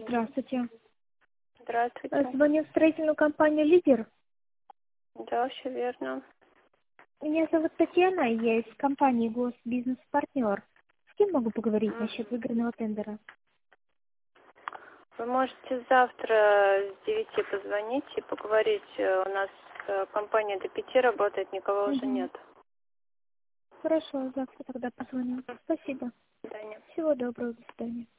Здравствуйте. Здравствуйте. Звоню в строительную компанию «Лидер». Да, все верно. Меня зовут Татьяна, я из компании «Госбизнес-партнер». С кем могу поговорить насчет выигранного тендера? Вы можете завтра с 9 позвонить и поговорить. У нас компания до 5 работает, никого уже нет. Хорошо, завтра тогда позвоню. Спасибо. До свидания. Всего доброго, до свидания.